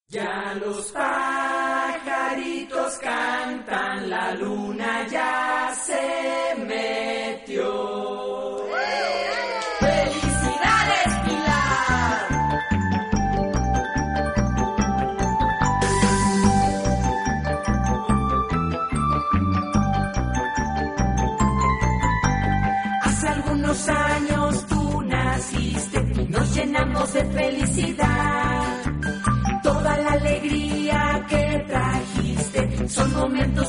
Ya los pajaritos cantan, la luna ya se metió. ¡Felicidades, Pilar! Hace algunos años tú naciste y nos llenamos de felicidad. Toda la alegría que trajiste son momentos